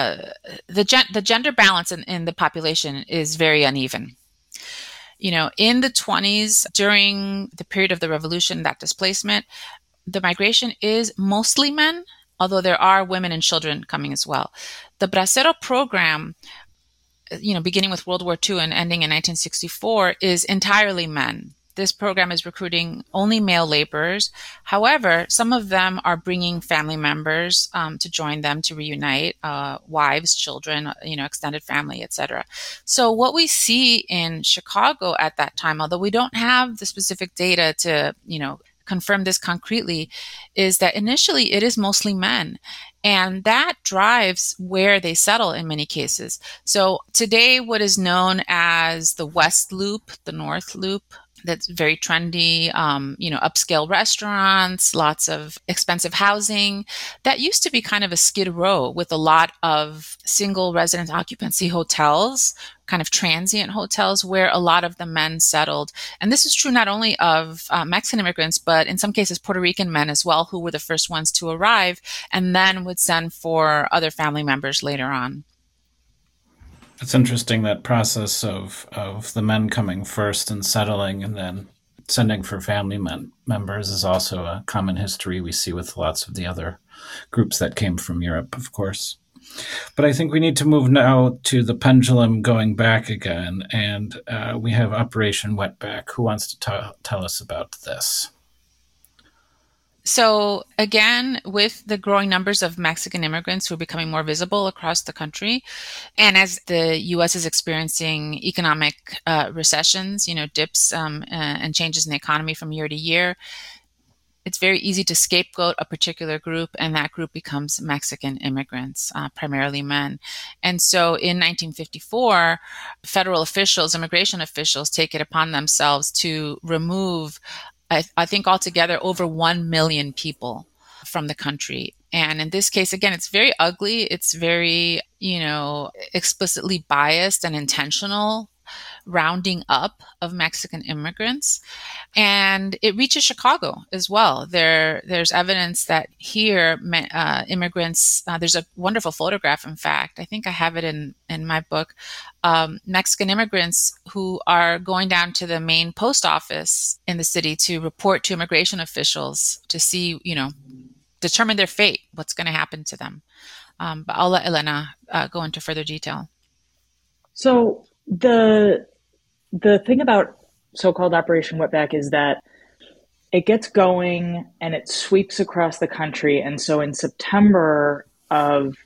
the gender balance in the population is very uneven. In the 20s, during the period of the revolution, that displacement, the migration is mostly men, although there are women and children coming as well. The Bracero program, beginning with World War II and ending in 1964, is entirely men. This program is recruiting only male laborers. However, some of them are bringing family members to join them to reunite, wives, children, extended family, etc. So what we see in Chicago at that time, although we don't have the specific data to, confirm this concretely, is that initially it is mostly men. And that drives where they settle in many cases. So today, what is known as the West Loop, the North Loop that's very trendy, upscale restaurants, lots of expensive housing. That used to be kind of a skid row with a lot of single residence occupancy hotels, kind of transient hotels where a lot of the men settled. And this is true not only of Mexican immigrants, but in some cases Puerto Rican men as well, who were the first ones to arrive and then would send for other family members later on. It's interesting, that process of the men coming first and settling and then sending for family members is also a common history we see with lots of the other groups that came from Europe, of course. But I think we need to move now to the pendulum going back again, and we have Operation Wetback. Who wants to tell us about this? So again, with the growing numbers of Mexican immigrants who are becoming more visible across the country, and as the U.S. is experiencing economic recessions, dips and changes in the economy from year to year, it's very easy to scapegoat a particular group, and that group becomes Mexican immigrants, primarily men. And so in 1954, federal officials, immigration officials, take it upon themselves to remove I think altogether over 1 million people from the country. And in this case, again, it's very ugly. It's very, explicitly biased and intentional rounding up of Mexican immigrants. And it reaches Chicago as well. There's evidence that here immigrants, there's a wonderful photograph, in fact, I think I have it in my book, Mexican immigrants who are going down to the main post office in the city to report to immigration officials to see, determine their fate, what's going to happen to them. But I'll let Elena go into further detail. So the thing about so-called Operation Wetback is that it gets going and it sweeps across the country. And so in September of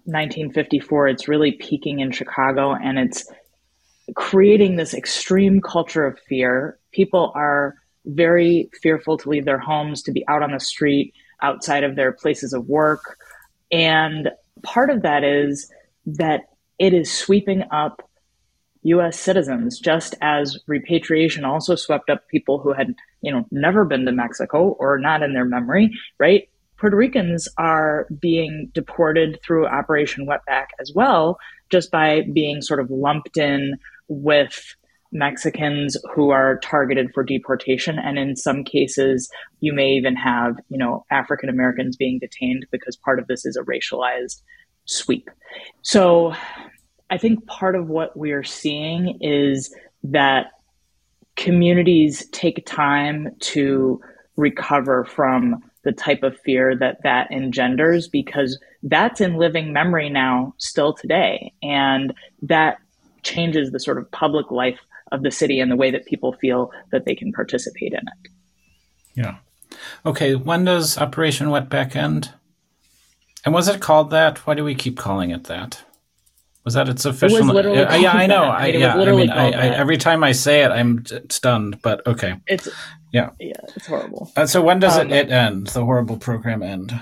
1954, it's really peaking in Chicago, and it's creating this extreme culture of fear. People are very fearful to leave their homes, to be out on the street, outside of their places of work. And part of that is that it is sweeping up U.S. citizens, just as repatriation also swept up people who had, never been to Mexico or not in their memory, right? Puerto Ricans are being deported through Operation Wetback as well, just by being sort of lumped in with Mexicans who are targeted for deportation. And in some cases, you may even have, African Americans being detained because part of this is a racialized sweep. So I think part of what we're seeing is that communities take time to recover from the type of fear that engenders, because that's in living memory now still today. And that changes the sort of public life of the city and the way that people feel that they can participate in it. Yeah. Okay, when does Operation Wetback end? And was it called that? Why do we keep calling it that? Was that its official? It was literally yeah, I know. That. Every time I say it, I'm stunned. But okay, it's horrible. So when does it end? The horrible program end,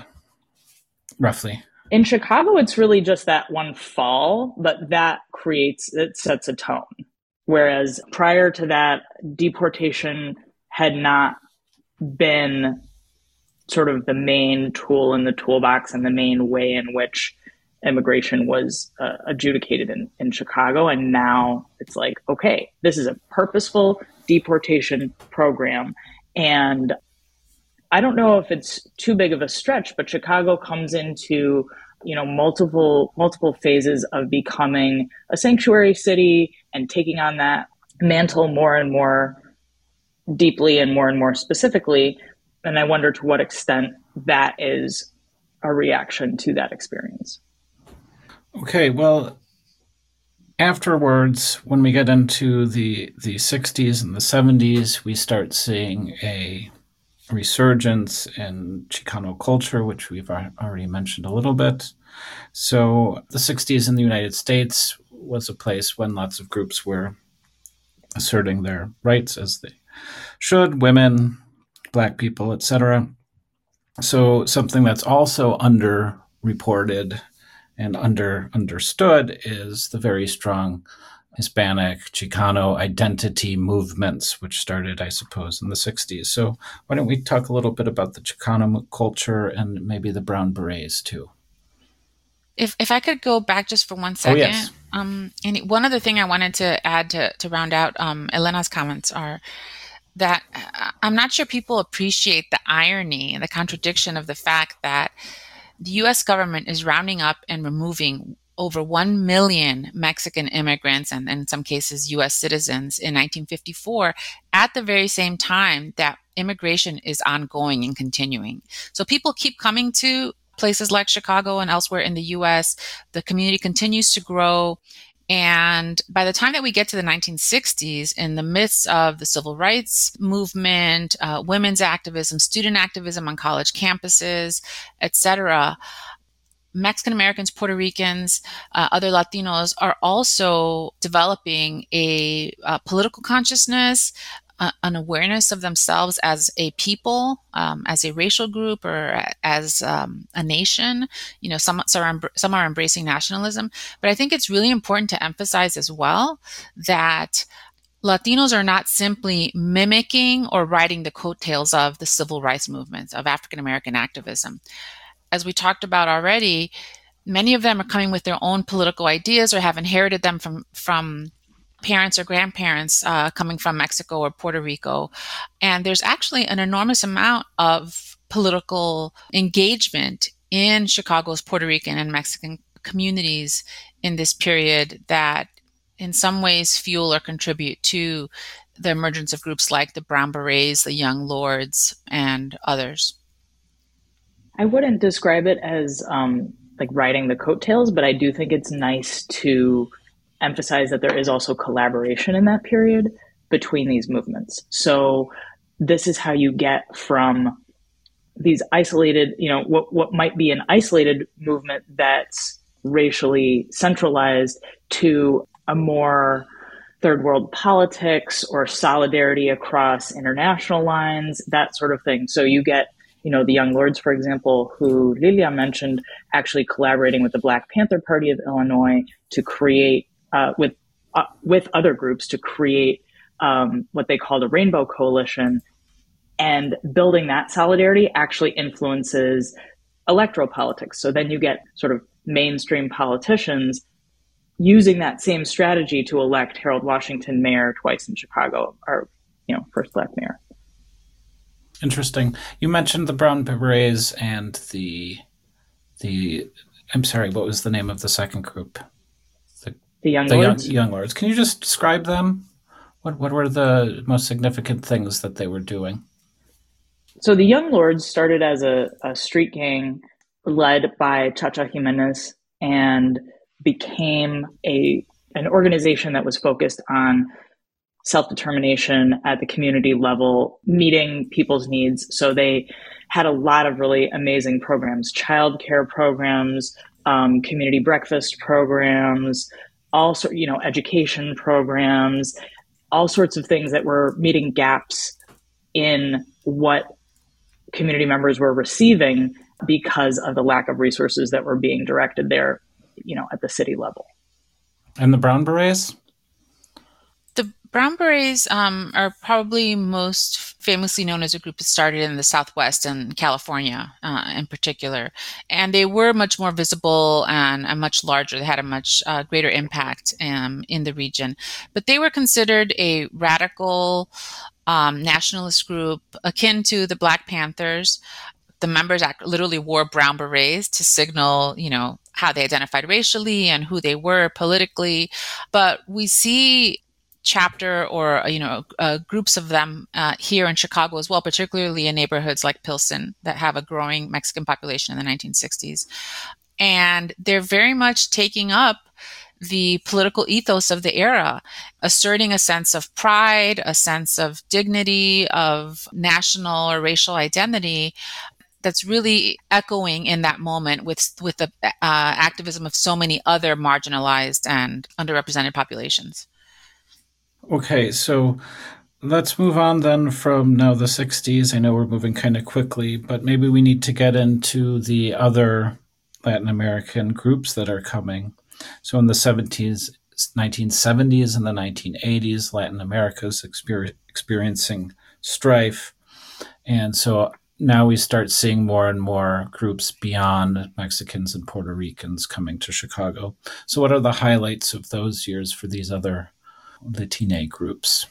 roughly? In Chicago, it's really just that one fall, but it sets a tone. Whereas prior to that, deportation had not been sort of the main tool in the toolbox and the main way in which immigration was adjudicated in Chicago. And now it's like, okay, this is a purposeful deportation program. And I don't know if it's too big of a stretch, but Chicago comes into, multiple phases of becoming a sanctuary city and taking on that mantle more and more deeply and more specifically. And I wonder to what extent that is a reaction to that experience. Okay, well, afterwards, when we get into the 60s and the 70s, we start seeing a resurgence in Chicano culture, which we've already mentioned a little bit. So the 60s in the United States was a place when lots of groups were asserting their rights as they should, women, Black people, etc. So something that's also underreported and understood is the very strong Hispanic, Chicano identity movements, which started, I suppose, in the 60s. So why don't we talk a little bit about the Chicano culture and maybe the Brown Berets too? If I could go back just for 1 second. Oh, yes. And one other thing I wanted to add to round out Elena's comments are that I'm not sure people appreciate the irony and the contradiction of the fact that the U.S. government is rounding up and removing over 1 million Mexican immigrants and in some cases U.S. citizens in 1954 at the very same time that immigration is ongoing and continuing. So people keep coming to places like Chicago and elsewhere in the U.S. The community continues to grow. And by the time that we get to the 1960s, in the midst of the civil rights movement, women's activism, student activism on college campuses, etc., Mexican Americans, Puerto Ricans, other Latinos are also developing a political consciousness, an awareness of themselves as a people, as a racial group, or as a nation. You know, some are embracing nationalism. But I think it's really important to emphasize as well that Latinos are not simply mimicking or riding the coattails of the civil rights movements of African American activism. As we talked about already, many of them are coming with their own political ideas or have inherited them from parents or grandparents coming from Mexico or Puerto Rico. And there's actually an enormous amount of political engagement in Chicago's Puerto Rican and Mexican communities in this period that in some ways fuel or contribute to the emergence of groups like the Brown Berets, the Young Lords, and others. I wouldn't describe it as like riding the coattails, but I do think it's nice to emphasize that there is also collaboration in that period between these movements. So this is how you get from these isolated, what might be an isolated movement that's racially centralized to a more third world politics or solidarity across international lines, that sort of thing. So you get, the Young Lords, for example, who Lilia mentioned, actually collaborating with the Black Panther Party of Illinois to create with other groups to create what they call the Rainbow Coalition. And building that solidarity actually influences electoral politics. So then you get sort of mainstream politicians using that same strategy to elect Harold Washington mayor twice in Chicago, our first Black mayor. Interesting. You mentioned the Brown Berets and the I'm sorry, what was the name of the second group? The Young Lords? Young Lords. Can you just describe them? What were the most significant things that they were doing? So the Young Lords started as a street gang led by Chacha Jimenez and became an organization that was focused on self-determination at the community level, meeting people's needs. So they had a lot of really amazing programs, childcare programs, community breakfast programs, education programs, all sorts of things that were meeting gaps in what community members were receiving because of the lack of resources that were being directed there, at the city level. And the Brown Berets? The Brown Berets are probably most famously known as a group that started in the Southwest and California in particular. And they were much more visible and much larger. They had a much greater impact in the region. But they were considered a radical nationalist group akin to the Black Panthers. The members literally wore brown berets to signal, how they identified racially and who they were politically. But we see chapter or, groups of them here in Chicago as well, particularly in neighborhoods like Pilsen that have a growing Mexican population in the 1960s. And they're very much taking up the political ethos of the era, asserting a sense of pride, a sense of dignity, of national or racial identity that's really echoing in that moment with the activism of so many other marginalized and underrepresented populations. Okay, so let's move on then from now the 60s. I know we're moving kind of quickly, but maybe we need to get into the other Latin American groups that are coming. So in the 70s, 1970s and the 1980s. Latin America is experiencing strife. And so now we start seeing more and more groups beyond Mexicans and Puerto Ricans coming to Chicago. So what are the highlights of those years for these other Latine groups?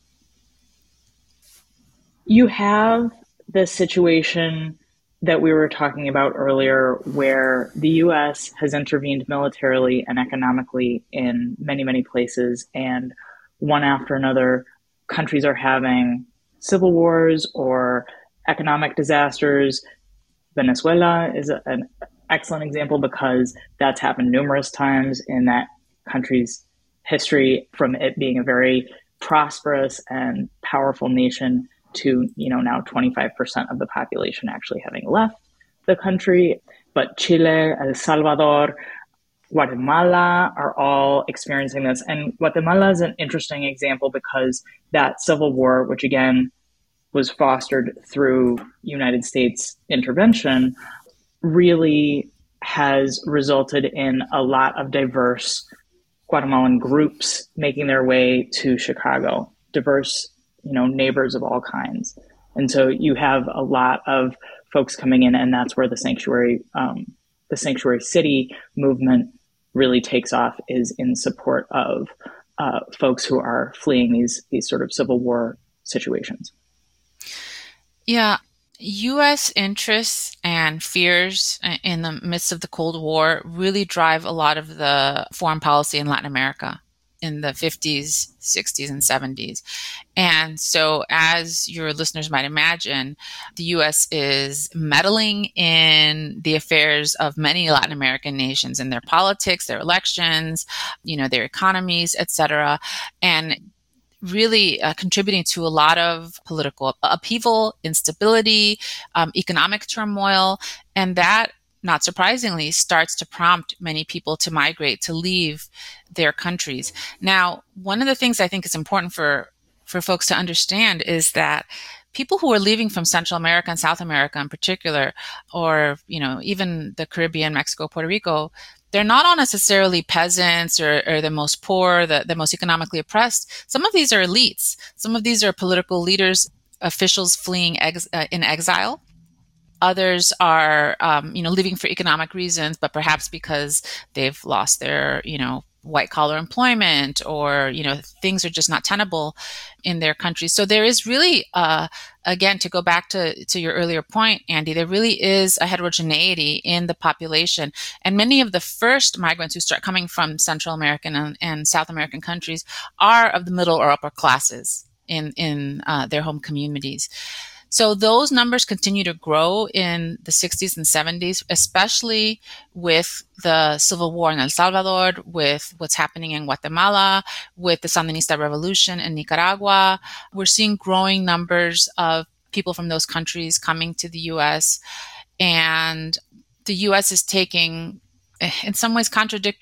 You have the situation that we were talking about earlier, where the U.S. has intervened militarily and economically in many, many places, and one after another, countries are having civil wars or economic disasters. Venezuela is an excellent example because that's happened numerous times in that country's history, from it being a very prosperous and powerful nation to, now 25% of the population actually having left the country. But Chile, El Salvador, Guatemala are all experiencing this. And Guatemala is an interesting example because that civil war, which again was fostered through United States intervention, really has resulted in a lot of diverse Guatemalan groups making their way to Chicago, diverse, neighbors of all kinds. And so you have a lot of folks coming in, and that's where the sanctuary city movement really takes off, is in support of folks who are fleeing these sort of civil war situations. Yeah. U.S. interests and fears in the midst of the Cold War really drive a lot of the foreign policy in Latin America in the 50s, 60s, and 70s. And so, as your listeners might imagine, the U.S. is meddling in the affairs of many Latin American nations, in their politics, their elections, their economies, etc., and really contributing to a lot of political upheaval, instability, economic turmoil, and that, not surprisingly, starts to prompt many people to migrate, to leave their countries. Now, one of the things I think is important for folks to understand is that people who are leaving from Central America and South America in particular, or, even the Caribbean, Mexico, Puerto Rico, they're not all necessarily peasants or the most poor, the most economically oppressed. Some of these are elites. Some of these are political leaders, officials fleeing in exile. Others are, leaving for economic reasons, but perhaps because they've lost their, white collar employment, or, things are just not tenable in their countries. So there is really, again, to go back to your earlier point, Andy, there really is a heterogeneity in the population. And many of the first migrants who start coming from Central American and South American countries are of the middle or upper classes in their home communities. So those numbers continue to grow in the 60s and 70s, especially with the civil war in El Salvador, with what's happening in Guatemala, with the Sandinista revolution in Nicaragua. We're seeing growing numbers of people from those countries coming to the U.S. And the U.S. is taking, in some ways,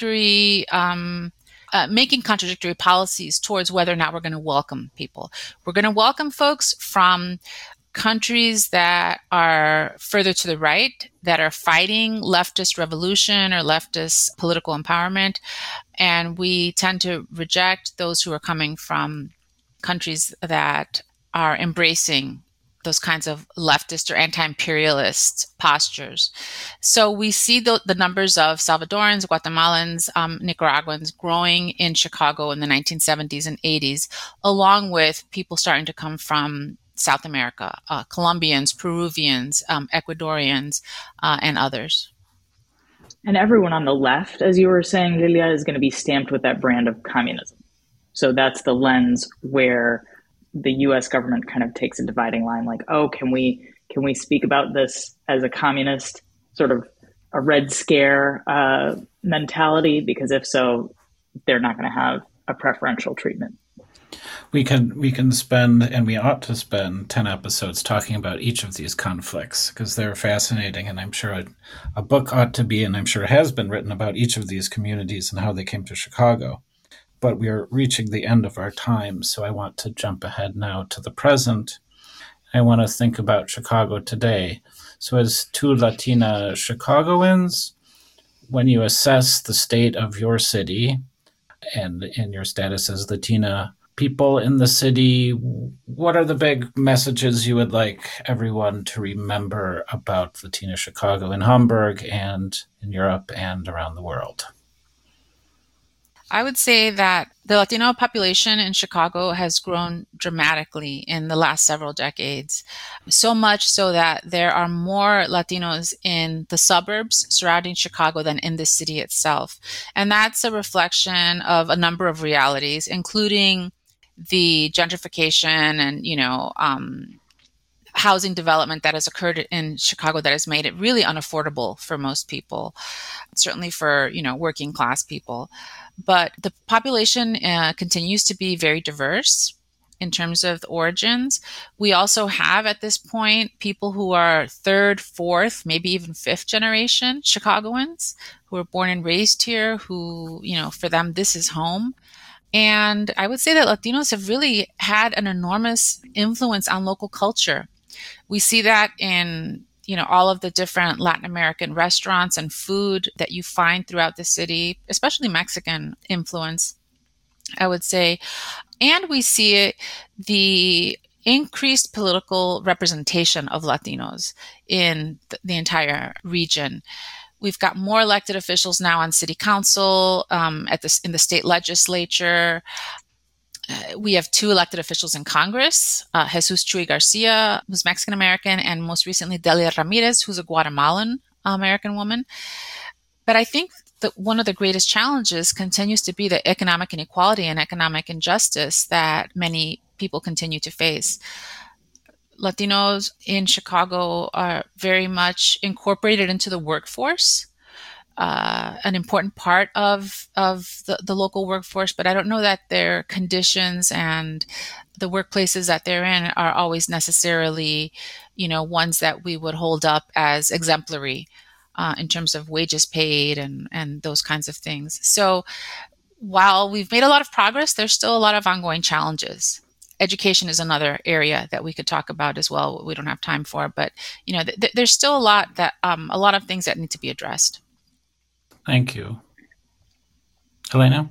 making contradictory policies towards whether or not we're going to welcome people. We're going to welcome folks from countries that are further to the right, that are fighting leftist revolution or leftist political empowerment. And we tend to reject those who are coming from countries that are embracing those kinds of leftist or anti-imperialist postures. So we see the numbers of Salvadorans, Guatemalans, Nicaraguans growing in Chicago in the 1970s and 80s, along with people starting to come from South America, Colombians, Peruvians, Ecuadorians, and others. And everyone on the left, as you were saying, Lilia, is going to be stamped with that brand of communism. So that's the lens where the U.S. government kind of takes a dividing line, like, oh, can we speak about this as a communist, sort of a Red Scare mentality? Because if so, they're not going to have a preferential treatment. We can spend, and we ought to spend, 10 episodes talking about each of these conflicts, because they're fascinating, and I'm sure a book ought to be, and I'm sure has been written about each of these communities and how they came to Chicago. But we are reaching the end of our time, so I want to jump ahead now to the present. I want to think about Chicago today. So as two Latina Chicagoans, when you assess the state of your city, and in your status as Latina people in the city, what are the big messages you would like everyone to remember about Latina Chicago in Hamburg and in Europe and around the world? I would say that the Latino population in Chicago has grown dramatically in the last several decades, so much so that there are more Latinos in the suburbs surrounding Chicago than in the city itself. And that's a reflection of a number of realities, including the gentrification and, housing development that has occurred in Chicago that has made it really unaffordable for most people, certainly for, working class people. But the population continues to be very diverse in terms of the origins. We also have at this point people who are third, fourth, maybe even fifth generation Chicagoans who were born and raised here, who, for them, this is home. And I would say that Latinos have really had an enormous influence on local culture. We see that in, all of the different Latin American restaurants and food that you find throughout the city, especially Mexican influence, I would say. And we see the increased political representation of Latinos in the entire region. We've got more elected officials now on city council, in the state legislature. We have 2 elected officials in Congress, Jesus Chuy Garcia, who's Mexican-American, and most recently Delia Ramirez, who's a Guatemalan American woman. But I think that one of the greatest challenges continues to be the economic inequality and economic injustice that many people continue to face. Latinos in Chicago are very much incorporated into the workforce, an important part of the local workforce, but I don't know that their conditions and the workplaces that they're in are always necessarily, ones that we would hold up as exemplary in terms of wages paid and those kinds of things. So while we've made a lot of progress, there's still a lot of ongoing challenges. Education is another area that we could talk about as well. We don't have time for, but there's still a lot of things that need to be addressed. Thank you. Elena?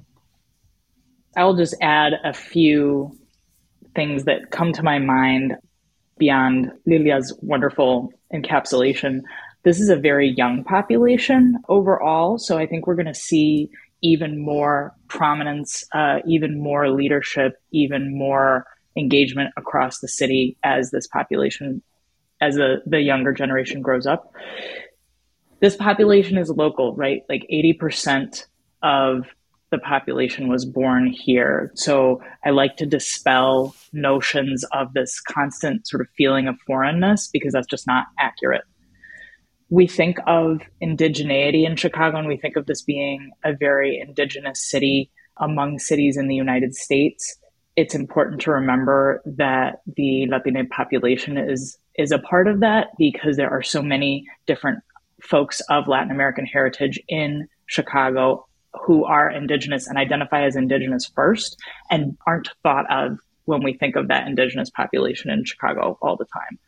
I will just add a few things that come to my mind beyond Lilia's wonderful encapsulation. This is a very young population overall, so I think we're going to see even more prominence, even more leadership, even more engagement across the city as this population, as the younger generation grows up. This population is local, right? Like 80% of the population was born here. So I like to dispel notions of this constant sort of feeling of foreignness because that's just not accurate. We think of indigeneity in Chicago and we think of this being a very indigenous city among cities in the United States. It's important to remember that the Latina population is a part of that because there are so many different folks of Latin American heritage in Chicago who are indigenous and identify as indigenous first and aren't thought of when we think of that indigenous population in Chicago all the time.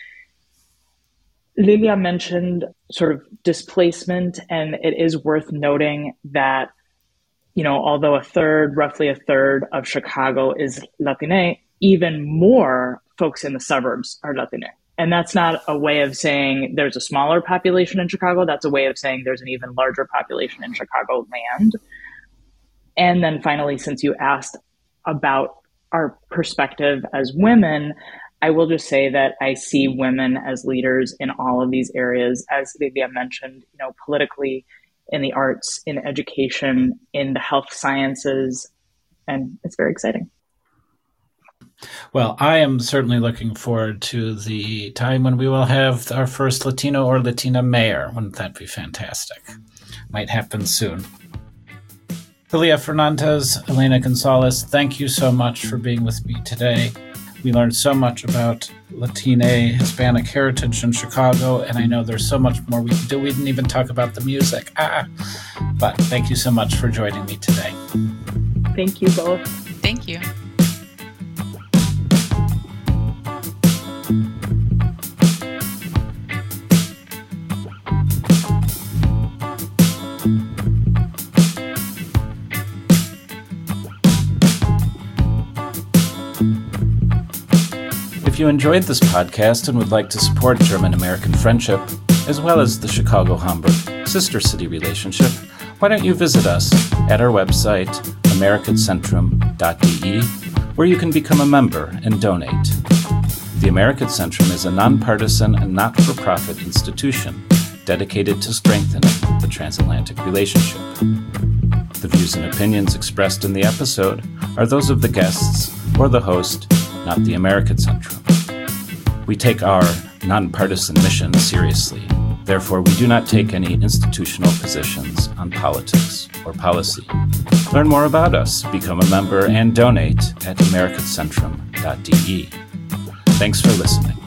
Lilia mentioned sort of displacement, and it is worth noting that, although roughly a third of Chicago is Latina, even more folks in the suburbs are Latina. And that's not a way of saying there's a smaller population in Chicago. That's a way of saying there's an even larger population in Chicago land. And then finally, since you asked about our perspective as women, I will just say that I see women as leaders in all of these areas, as Lilia mentioned, politically, in the arts, in education, in the health sciences, and it's very exciting. Well, I am certainly looking forward to the time when we will have our first Latino or Latina mayor. Wouldn't that be fantastic? Might happen soon. Lilia Fernandez, Elena Gonzalez, thank you so much for being with me today. We learned so much about Latina Hispanic heritage in Chicago, and I know there's so much more we can do. We didn't even talk about the music. But thank you so much for joining me today. Thank you both. Thank you. If you enjoyed this podcast and would like to support German-American friendship, as well as the Chicago-Hamburg sister city relationship, why don't you visit us at our website, amerikadzentrum.de, where you can become a member and donate. The Amerikadzentrum is a nonpartisan and not-for-profit institution dedicated to strengthening the transatlantic relationship. The views and opinions expressed in the episode are those of the guests or the host, not the Amerikadzentrum. We take our nonpartisan mission seriously. Therefore, we do not take any institutional positions on politics or policy. Learn more about us, become a member, and donate at amerikadzentrum.de. Thanks for listening.